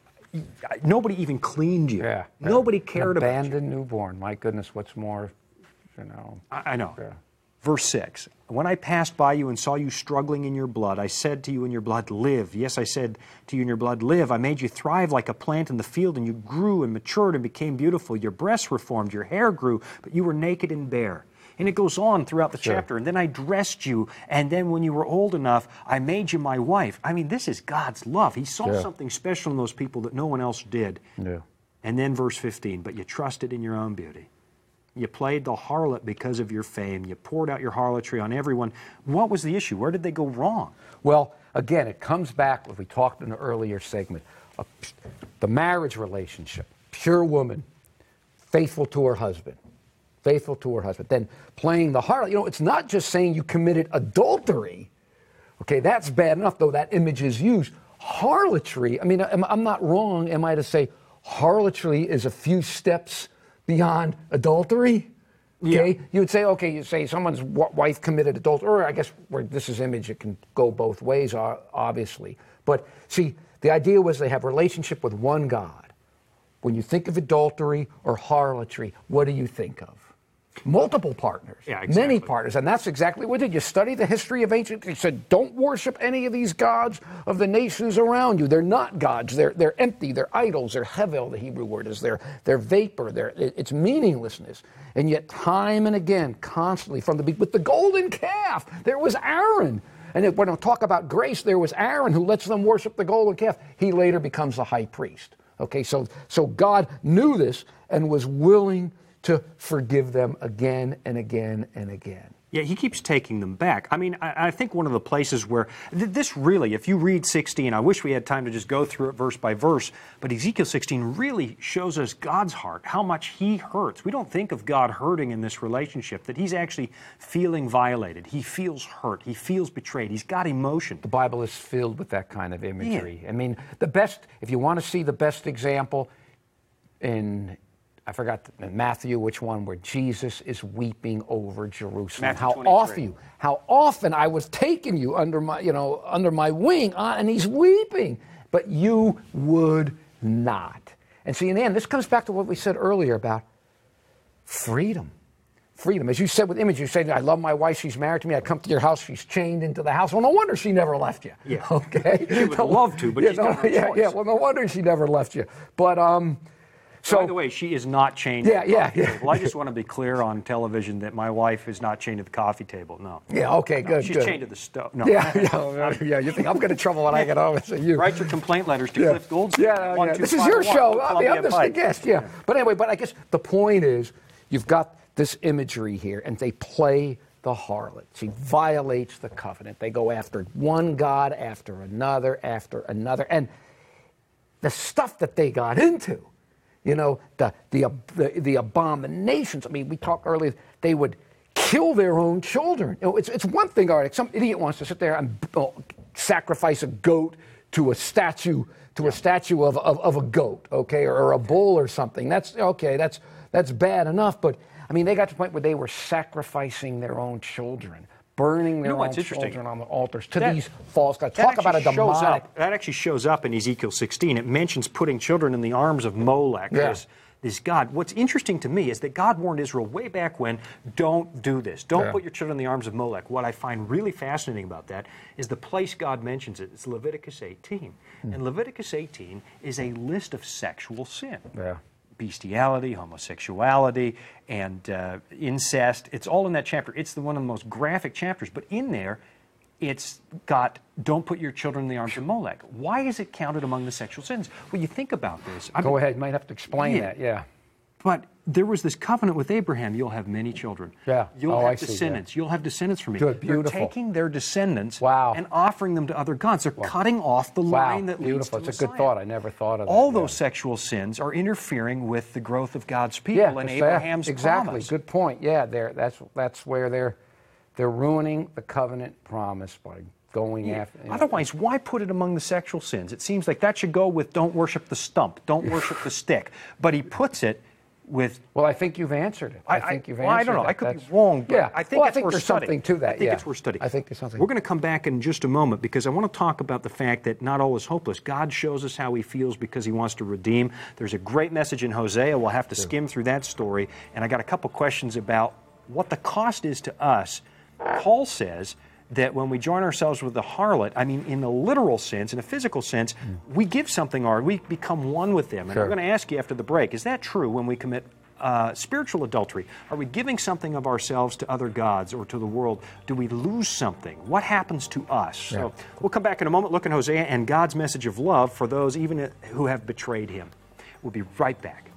nobody even cleaned you. Yeah. Nobody An cared about you. abandoned newborn. My goodness, what's more, you know. I, I know. Yeah. Verse six, when I passed by you and saw you struggling in your blood, I said to you in your blood, live. Yes, I said to you in your blood, live. I made you thrive like a plant in the field, and you grew and matured and became beautiful. Your breasts were formed, your hair grew, but you were naked and bare. And it goes on throughout the Sure. chapter. And then I dressed you, and then when you were old enough, I made you my wife. I mean, this is God's love. He saw Yeah. something special in those people that no one else did. Yeah. And then verse fifteen, but you trusted in your own beauty. You played the harlot because of your fame. You poured out your harlotry on everyone. What was the issue? Where did they go wrong? Well, again, it comes back, what we talked in the earlier segment, uh, the marriage relationship. Pure woman, faithful to her husband. Faithful to her husband. Then playing the harlot. You know, it's not just saying you committed adultery. Okay, that's bad enough, though that image is used. Harlotry, I mean, I'm, I'm not wrong, am I to say harlotry is a few steps beyond adultery? Okay, Yeah. you would say, okay, you say someone's w- wife committed adultery, or I guess where this is image, it can go both ways, uh, obviously. But see, the idea was they have a relationship with one God. When you think of adultery or harlotry, what do you think of? Multiple partners, Yeah, exactly. many partners, and that's exactly what it did. You study the history of ancient. He said, "Don't worship any of these gods of the nations around you. They're not gods. They're they're empty. They're idols. They're hevel. The Hebrew word is. They're they're vapor. They're it's meaninglessness." And yet, time and again, constantly from the be- with the golden calf, there was Aaron. And if, when I talk about grace, there was Aaron who lets them worship the golden calf. He later becomes the high priest. Okay, so so God knew this and was willing to forgive them again and again and again. Yeah, he keeps taking them back. I mean, I, I think one of the places where th- this really, if you read sixteen, I wish we had time to just go through it verse by verse, but Ezekiel sixteen really shows us God's heart, how much he hurts. We don't think of God hurting in this relationship, that he's actually feeling violated. He feels hurt. He feels betrayed. He's got emotion. The Bible is filled with that kind of imagery. I mean, the best, if you want to see the best example in, I forgot the, Matthew, which one, where Jesus is weeping over Jerusalem. Matthew how twenty-three. often, how often I was taking you under my, you know, under my wing, uh, and he's weeping, but you would not. And see, in the end, this comes back to what we said earlier about freedom. Freedom. As you said with image, you said, I love my wife, she's married to me, I come to your house, she's chained into the house. Well, no wonder she never left you. Yeah. Okay? She would love to, but yeah, she's no, got no yeah, choice. yeah, well, no wonder she never left you. But, um, so. By the way, she is not chained Yeah, to the yeah, coffee yeah. table. I just want to be clear on television that my wife is not chained to the coffee table. No. Yeah, okay, No, good, she's good. chained to the stove. No. Yeah, yeah, yeah. You think I'm going to trouble when I get home? So you Write your complaint letters to yeah. Cliff Goldsmith. Yeah, one, yeah. two, This is five, your one, show. I mean, Columbia I'm just a Pike. guest. Yeah. But anyway, but I guess the point is, you've got this imagery here, and they play the harlot. She violates the covenant. They go after one god after another after another, and the stuff that they got into. You know, the, the the the abominations. I mean, we talked earlier, they would kill their own children. You know, it's, it's one thing, all right, some idiot wants to sit there and oh, sacrifice a goat to a statue, to a statue of, of, of a goat, okay, or, or a bull or something. That's, okay, that's, that's bad enough, but, I mean, they got to the point where they were sacrificing their own children, burning their You know own what's interesting? children on the altars to That- these false gods. That Talk about a actually shows demonic... up- That actually shows up in Ezekiel sixteen. It mentions putting children in the arms of Molech, Yeah. this, is God. What's interesting to me is that God warned Israel way back when, don't do this. Don't yeah. put your children in the arms of Molech. What I find really fascinating about that is the place God mentions it. It's Leviticus eighteen. Hmm. And Leviticus eighteen is a list of sexual sin. Yeah. Bestiality, homosexuality, and uh, incest. It's all in that chapter. It's the one of the most graphic chapters. But in there, it's got, don't put your children in the arms of Molech. Why is it counted among the sexual sins? Well, you think about this. I Go mean, ahead. You might have to explain yeah. that, yeah. But there was this covenant with Abraham. You'll have many children. Yeah. You'll oh, have I descendants. See, yeah. You'll have descendants from me. Good, beautiful. They're taking their descendants wow. and offering them to other gods. They're wow. cutting off the wow. line that beautiful. leads to It's a Messiah. good thought. I never thought of that. All yeah. those sexual sins are interfering with the growth of God's people yeah, and Abraham's exactly. promise. Good point. Yeah, they're, that's that's where they're they're ruining the covenant promise by going yeah. after. You know. Otherwise, why put it among the sexual sins? It seems like that should go with don't worship the stump, don't worship the stick. But he puts it with. Well, I think you've answered it. I, I think you've well, answered it. I don't know. That. I could That's, be wrong, but yeah. I think, well, it's I think worth there's studying. something to that. I think yeah. it's worth studying. I think there's something. We're going to come back in just a moment because I want to talk about the fact that not all is hopeless. God shows us how he feels because he wants to redeem. There's a great message in Hosea. We'll have to skim through that story. And I got a couple questions about what the cost is to us. Paul says that when we join ourselves with the harlot, I mean, in the literal sense, in a physical sense, mm. we give something or we become one with them. And sure. I'm going to ask you after the break, is that true when we commit uh, spiritual adultery? Are we giving something of ourselves to other gods or to the world? Do we lose something? What happens to us? Yeah. So we'll come back in a moment, look at Hosea and God's message of love for those even who have betrayed him. We'll be right back.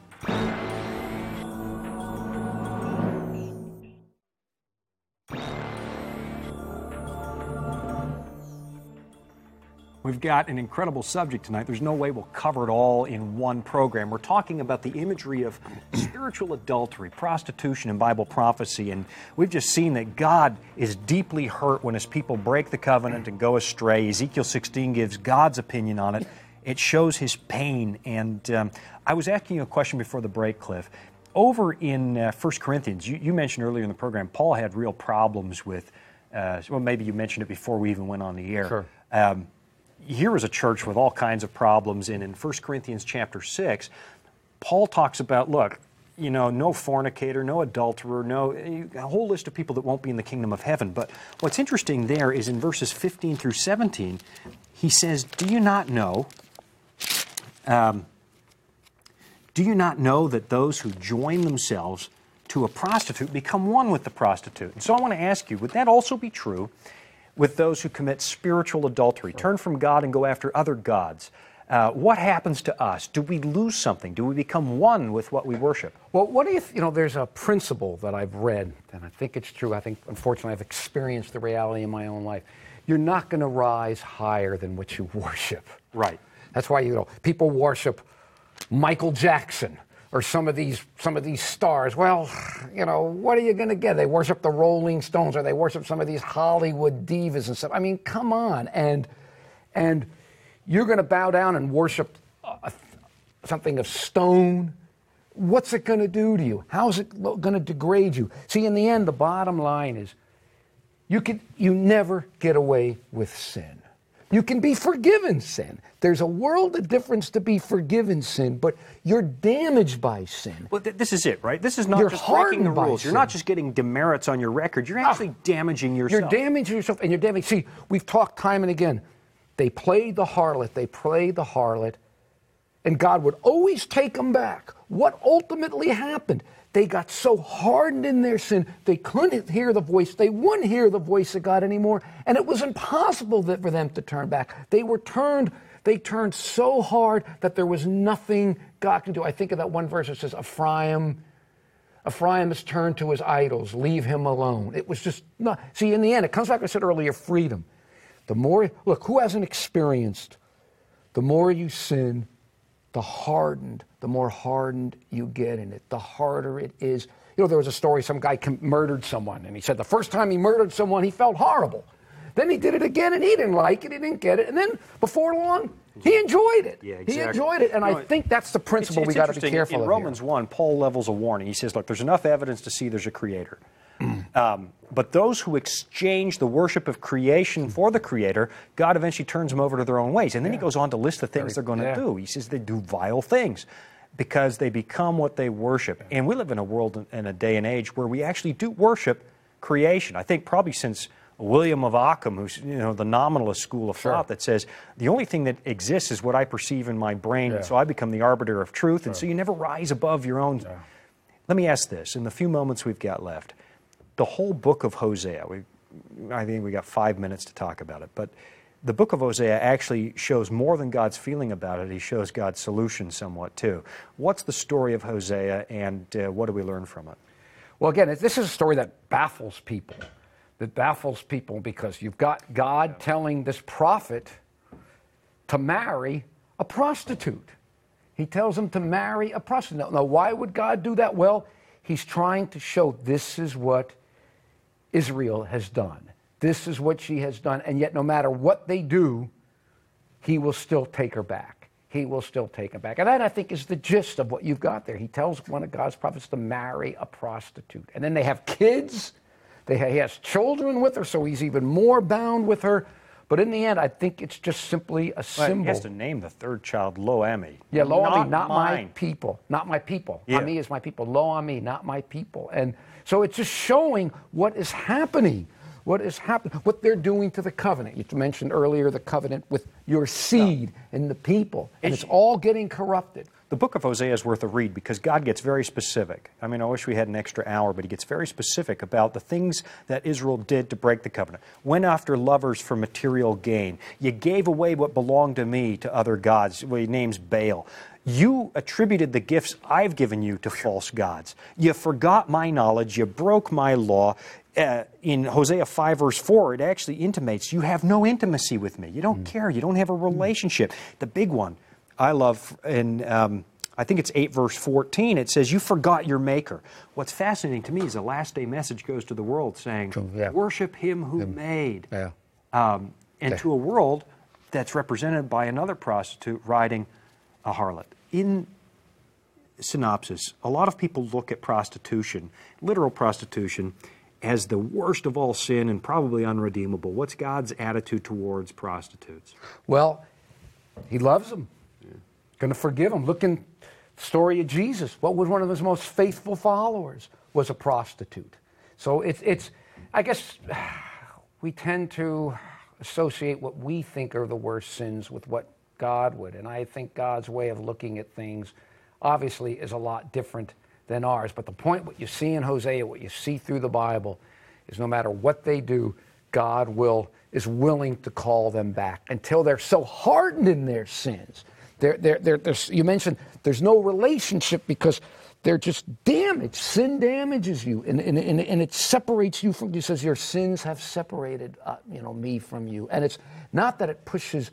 We've got an incredible subject tonight. There's no way we'll cover it all in one program. We're talking about the imagery of spiritual adultery, prostitution, and Bible prophecy. And we've just seen that God is deeply hurt when his people break the covenant and go astray. Ezekiel sixteen gives God's opinion on it. It shows his pain. And um, I was asking you a question before the break, Cliff. Over in uh, First Corinthians, you, you mentioned earlier in the program, Paul had real problems with, uh, well, maybe you mentioned it before we even went on the air. Sure. Um, Here is a church with all kinds of problems, and in First Corinthians chapter six, Paul talks about, look, you know, no fornicator, no adulterer, no, a whole list of people that won't be in the kingdom of heaven. But what's interesting there is in verses fifteen through seventeen, he says, do you not know, um, do you not know that those who join themselves to a prostitute become one with the prostitute? And so I want to ask you, would that also be true with those who commit spiritual adultery, turn from God and go after other gods? Uh, what happens to us? Do we lose something? Do we become one with what we worship? Well, what do you, th- you know, there's a principle that I've read, and I think it's true. I think, unfortunately, I've experienced the reality in my own life. You're not going to rise higher than what you worship. Right. That's why, you know, people worship Michael Jackson or some of these some of these stars. Well, you know, what are you going to get? They worship the Rolling Stones, or they worship some of these Hollywood divas and stuff. I mean, come on. And and you're going to bow down and worship uh, something of stone? What's it going to do to you? How's it going to degrade you? See, in the end, the bottom line is you can you never get away with sin. You can be forgiven sin. There's a world of difference to be forgiven sin, but you're damaged by sin. Well, th- this is it, right? This is not you're just breaking the rules. Sin. You're not just getting demerits on your record. You're actually ah, damaging yourself. You're damaging yourself, and you're damaging. See, we've talked time and again. They played the harlot. They played the harlot, and God would always take them back. What ultimately happened? They got so hardened in their sin, they couldn't hear the voice. They wouldn't hear the voice of God anymore, and it was impossible that for them to turn back. They were turned, they turned so hard that there was nothing God can do. I think of that one verse that says, Ephraim, Ephraim has turned to his idols, leave him alone. It was just not. See, in the end, it comes back, I said earlier, freedom. The more, look, who hasn't experienced, the more you sin, the hardened, the more hardened you get in it, the harder it is. You know, there was a story, some guy com- murdered someone, and he said the first time he murdered someone, he felt horrible. Then he did it again, and he didn't like it, he didn't get it, and then before long, he enjoyed it. Yeah, exactly. He enjoyed it, and you know, I think that's the principle it's, it's we got to be careful in of. In Romans here. one, Paul levels a warning. He says, look, there's enough evidence to see there's a creator. Um, but those who exchange the worship of creation for the Creator, God eventually turns them over to their own ways. And then yeah. he goes on to list the things Very, they're going to yeah. do. He says they do vile things. because they become what they worship. And we live in a world and a day and age where we actually do worship creation. I think probably since William of Ockham, who's, you know, the nominalist school of Sure. thought that says the only thing that exists is what I perceive in my brain, Yeah. and so I become the arbiter of truth, and Sure. so you never rise above your own. Yeah. Let me ask this, in the few moments we've got left, the whole book of Hosea, we, I think we got five minutes to talk about it, but the book of Hosea actually shows more than God's feeling about it. He shows God's solution somewhat too. What's the story of Hosea, and uh, what do we learn from it? Well, again, this is a story that baffles people. That baffles people because you've got God telling this prophet to marry a prostitute. He tells him to marry a prostitute. Now, why would God do that? Well, he's trying to show this is what Israel has done. This is what she has done, and yet no matter what they do, he will still take her back. He will still take her back. And that, I think, is the gist of what you've got there. He tells one of God's prophets to marry a prostitute. And then they have kids. They ha- he has children with her, so he's even more bound with her. But in the end, I think it's just simply a Well, symbol. he has to name the third child Lo-Ami. Yeah, Lo-Ami, not, my mine. people. Not my people. Yeah. Ami is my people. Lo-Ami, not my people. And so it's just showing what is happening. What is happening, what they're doing to the covenant. You mentioned earlier the covenant with your seed and the people, and it's all getting corrupted. The book of Hosea is worth a read because God gets very specific. I mean, I wish we had an extra hour, but he gets very specific about the things that Israel did to break the covenant. Went after lovers for material gain. You gave away what belonged to me to other gods. Well, he names Baal. You attributed the gifts I've given you to false gods. You forgot my knowledge. You broke my law. Uh, in Hosea five, verse four, it actually intimates you have no intimacy with me. You don't mm. care. You don't have a relationship. The big one I love, in um, I think it's eight, verse fourteen, it says, you forgot your maker. What's fascinating to me is the last day message goes to the world saying, yeah. worship him who him. made. Yeah. Um, and yeah. to a world that's represented by another prostitute riding a harlot. In synopsis, a lot of people look at prostitution, literal prostitution, as the worst of all sin and probably unredeemable. What's God's attitude towards prostitutes? Well, he loves them. Yeah. Going to forgive them. Look in the story of Jesus. What was one of his most faithful followers? Was a prostitute. So it's, it's I guess we tend to associate what we think are the worst sins with what God would. And I think God's way of looking at things obviously is a lot different than ours. But the point, what you see in Hosea, what you see through the Bible, is no matter what they do, God will is willing to call them back until they're so hardened in their sins. They're, they're, they're, they're, you mentioned there's no relationship because they're just damaged. Sin damages you, and, and, and, and it separates you from, he says, your sins have separated uh, you know, me from you. And it's not that it pushes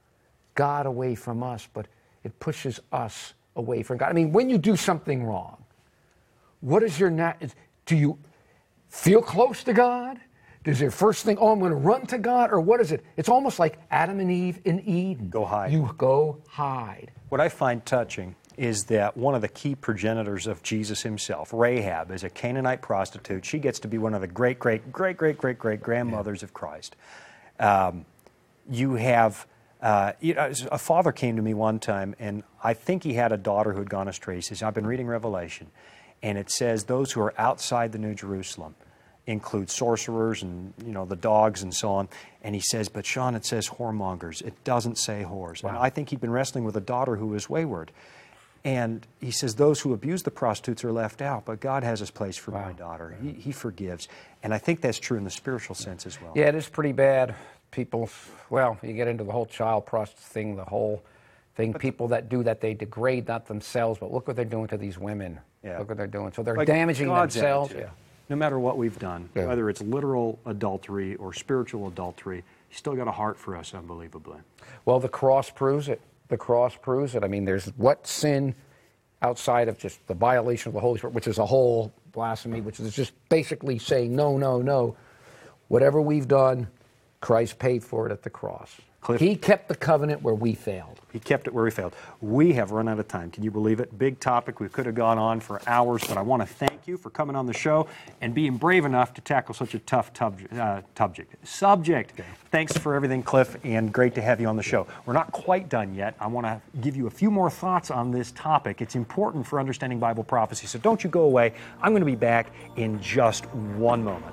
God away from us, but it pushes us away from God. I mean, when you do something wrong, what is your nat? Do you feel close to God? Does your first thing, oh, I'm going to run to God? Or what is it? It's almost like Adam and Eve in Eden. Go hide. You go hide. What I find touching is that one of the key progenitors of Jesus himself, Rahab, is a Canaanite prostitute. She gets to be one of the great, great, great, great, great, great grandmothers yeah. of Christ. Um, you have, uh, you know, a father came to me one time, and I think he had a daughter who had gone astray. He says, I've been reading Revelation, and it says those who are outside the New Jerusalem include sorcerers and, you know, the dogs and so on. And he says, but Sean, it says whoremongers. It doesn't say whores. Wow. And I think he'd been wrestling with a daughter who was wayward. And he says those who abuse the prostitutes are left out, but God has his place for wow. my daughter. He, he forgives. And I think that's true in the spiritual sense as well. Yeah, it is pretty bad. People, well, you get into the whole child prostitute thing, the whole thing. But people that do that, they degrade not themselves, but look what they're doing to these women. Yeah. Look what they're doing. So they're like damaging God's themselves. Yeah. No matter what we've done, yeah. whether it's literal adultery or spiritual adultery, He's still got a heart for us, unbelievably. Well, the cross proves it. The cross proves it. I mean, there's what sin outside of just the violation of the Holy Spirit, which is a whole blasphemy, which is just basically saying, no, no, no. Whatever we've done, Christ paid for it at the cross. Cliff, He kept the covenant where we failed. He kept it where we failed. We have run out of time. Can you believe it? Big topic. We could have gone on for hours, but I want to thank you for coming on the show and being brave enough to tackle such a tough tub, uh, subject. Subject. Okay. Thanks for everything, Cliff, and great to have you on the show. We're not quite done yet. I want to give you a few more thoughts on this topic. It's important for understanding Bible prophecy, so don't you go away. I'm going to be back in just one moment.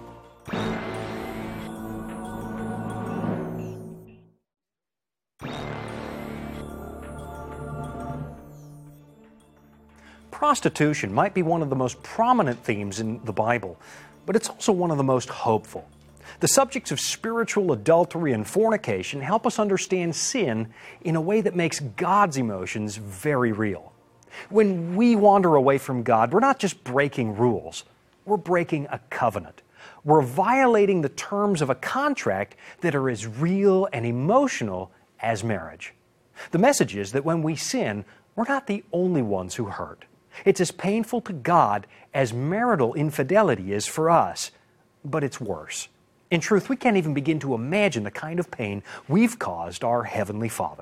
Prostitution might be one of the most prominent themes in the Bible, but it's also one of the most hopeful. The subjects of spiritual adultery and fornication help us understand sin in a way that makes God's emotions very real. When we wander away from God, we're not just breaking rules, we're breaking a covenant. We're violating the terms of a contract that are as real and emotional as marriage. The message is that when we sin, we're not the only ones who hurt. It's as painful to God as marital infidelity is for us, but it's worse. In truth, we can't even begin to imagine the kind of pain we've caused our Heavenly Father.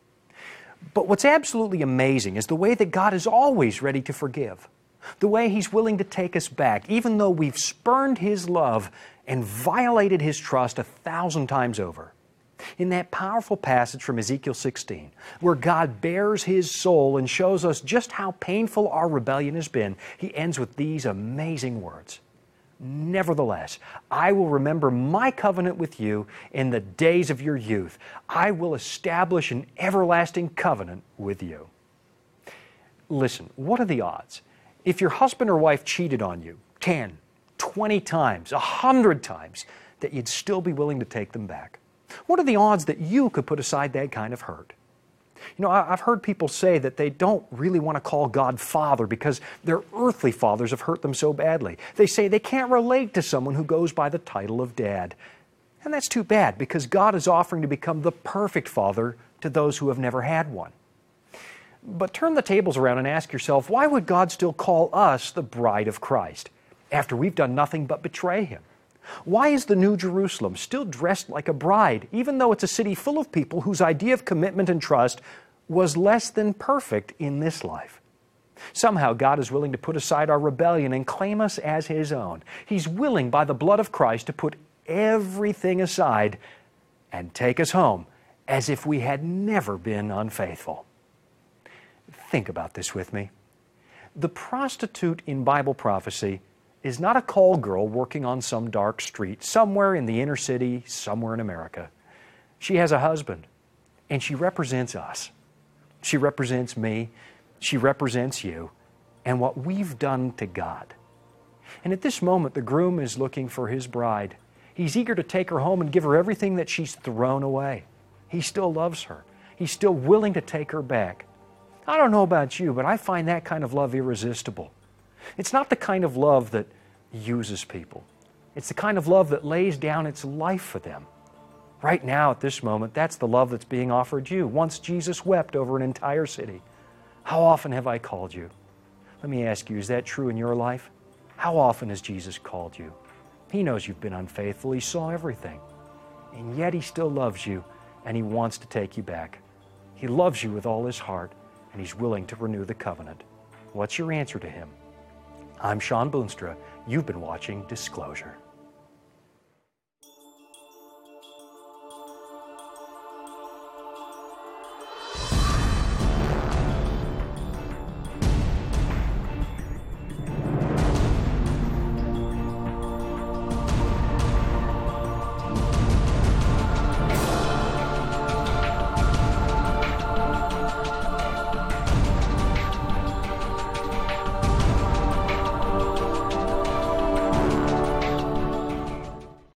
But what's absolutely amazing is the way that God is always ready to forgive, the way He's willing to take us back, even though we've spurned His love and violated His trust a thousand times over. In that powerful passage from Ezekiel sixteen, where God bares His soul and shows us just how painful our rebellion has been, He ends with these amazing words. Nevertheless, I will remember my covenant with you in the days of your youth. I will establish an everlasting covenant with you. Listen, what are the odds? If your husband or wife cheated on you ten, twenty times, one hundred times, that you'd still be willing to take them back? What are the odds that you could put aside that kind of hurt? You know, I've heard people say that they don't really want to call God Father because their earthly fathers have hurt them so badly. They say they can't relate to someone who goes by the title of Dad. And that's too bad, because God is offering to become the perfect Father to those who have never had one. But turn the tables around and ask yourself, why would God still call us the bride of Christ after we've done nothing but betray Him? Why is the New Jerusalem still dressed like a bride, even though it's a city full of people whose idea of commitment and trust was less than perfect in this life? Somehow God is willing to put aside our rebellion and claim us as His own. He's willing by the blood of Christ to put everything aside and take us home as if we had never been unfaithful. Think about this with me. The prostitute in Bible prophecy is not a call girl working on some dark street somewhere in the inner city, somewhere in America. She has a husband, and she represents us. She represents me. She represents you and what we've done to God. And at this moment, the groom is looking for his bride. He's eager to take her home and give her everything that she's thrown away. He still loves her. He's still willing to take her back. I don't know about you, but I find that kind of love irresistible. It's not the kind of love that uses people. It's the kind of love that lays down its life for them. Right now, at this moment, that's the love that's being offered you. Once Jesus wept over an entire city. How often have I called you? Let me ask you, is that true in your life? How often has Jesus called you? He knows you've been unfaithful. He saw everything. And yet He still loves you, and He wants to take you back. He loves you with all His heart, and He's willing to renew the covenant. What's your answer to Him? I'm Sean Boonstra. You've been watching Disclosure.